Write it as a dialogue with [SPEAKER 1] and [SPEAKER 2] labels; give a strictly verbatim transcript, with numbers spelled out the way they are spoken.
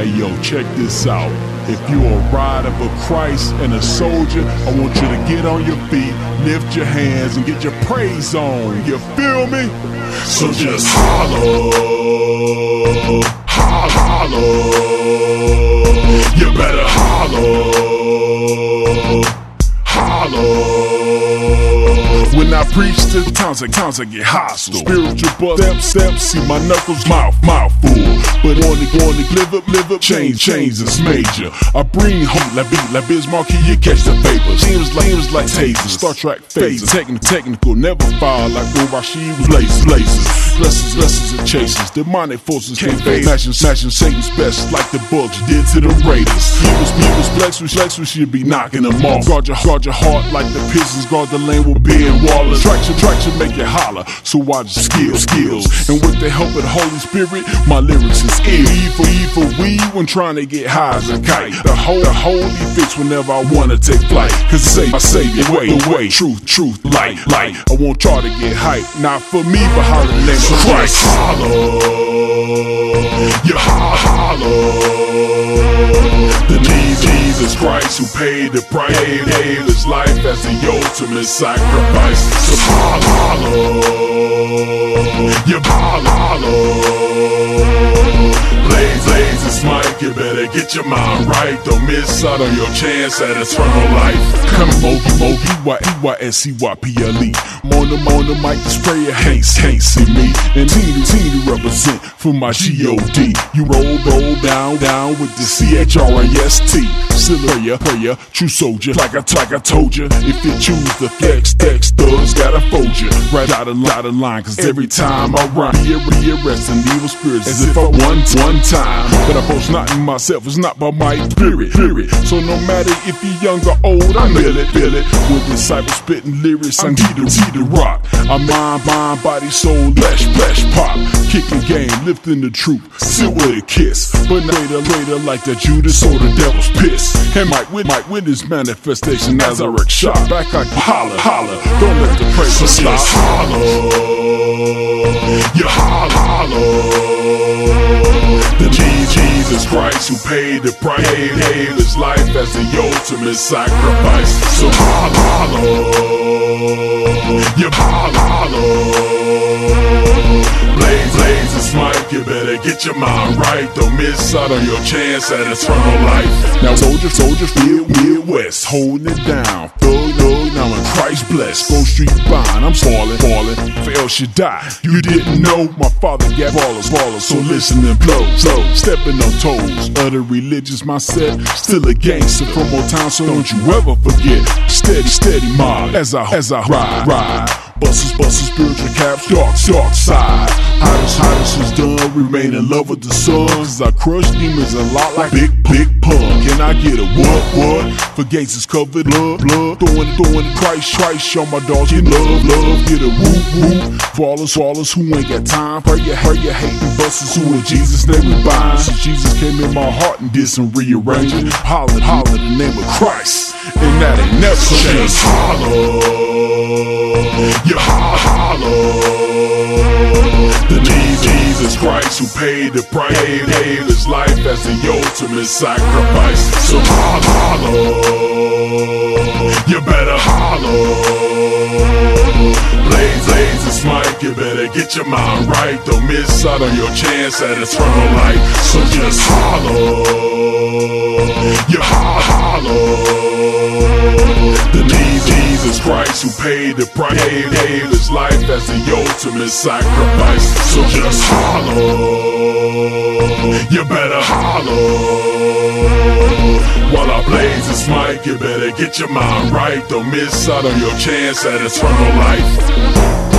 [SPEAKER 1] Hey yo, check this out. If you're a rider for Christ and a soldier, I want you to get on your feet, lift your hands, and get your praise on. You feel me? So just holler, holler, holler. You better holler, holler. When I preach to the towns, the towns I get hostile. Spiritual buzz, step, step, see my knuckles, mouth, mouth full. But on the, on the, live up, live up, change, change is major. I bring home la beat, la Bismarck, can you catch the vapors? Seems like, seems like tasers, Star Trek phases. Technical, technical, never fall like Will Rashid was blazes, blazes. Blessings, blessings and chases. Demonic forces can't fade. Smashing, smashing Satan's best like the Bucks did to the Raiders. He was, he was flex, we flex, we should be knocking them off. Guard your, guard your heart like the Pistons guard the lane with being Wallace. Traction, traction, make you holler. So watch skills, skills. And with the help of the Holy Spirit, my lyrics is ill. Evil, evil, we when trying to get high as a kite. The whole, the holy fix whenever I wanna take flight. Cause say, I say the way, the way, truth, truth, light, light. I want y'all to get hype, not for me, but how the name of Christ. Holler, you holler. The name Jesus Christ who paid the price, gave his life as the ultimate sacrifice. So holler, you holler. Blaze, blaze this mic, you better get your mind right. Don't miss out on your chance at eternal life. Come on, Mo, Y Y S C Y P L E. On the, on the mic, the sprayer can't, can't see me. And teeny, teeny represent for my G O D. You roll, roll down, down with the C H R I S T. Still a prayer, prayer, true soldier. Like I, like I told you, if you choose the flex, text, thugs gotta fold you. Right out of, out of line, cause every time I rhyme, be arresting evil spirits as if I won one time. But I boast not in myself, it's not by my spirit, spirit. So no matter if you're young or old, I feel it, feel it. With disciple spitting lyrics, I'm T to T to rock. I'm mind, mind, body, soul, flesh, flesh, pop. Kicking game, lifting the truth, sit with a kiss. But later, later, like the Judas or the devil's piss. And might win, might win this manifestation as I wreck shot. Back like holler, holler. Don't let the praise so stop. Holler, you holler, holler. The Jesus Christ who paid the price, gave his life as the ultimate sacrifice. So holler, you holler. Blaze, blaze this mic, you better get your mind right. Don't miss out on your chance at eternal life. Now soldier, soldier, feel Midwest, holding it down. Thug, thug, now I'm Christ blessed. Go street fine, I'm falling, falling. For El Shaddai, you didn't know my father got ballers, ballers. So listen and blow, blow. Stepping on toes, other religious mindset. Still a gangster from old town, so don't you ever forget. Steady, steady mob as I, as I ride, ride. Busters, busters, spiritual caps, dark, dark side. Hottest, hottest is done, remain in love with the sun. Cause I crush demons a lot like Big, Big Pun. Can I get a what, what? For gangsters covered, blood, blood. Throwing, throwing Christ, Christ, show my dogs get love, love. Get a whoop, whoop. Flawless, flawless, who ain't got time. Pray you, pray you hating busters who in Jesus' name we bind. So Jesus came in my heart and did some rearranging. Holler, holler the name of Christ, and that ain't never changed. Holler, you holler. The Jesus Christ who paid the price, gave his life as the ultimate sacrifice. So holler, you better holler. Blaze, blaze this mic, you better get your mind right. Don't miss out on your chance at eternal life. So just holler, you holler. The Jesus Christ who paid the price, gave his life as the ultimate sacrifice. So just holler, you better holler. While I blaze this mic, you better get your mind right. Don't miss out on your chance at eternal life.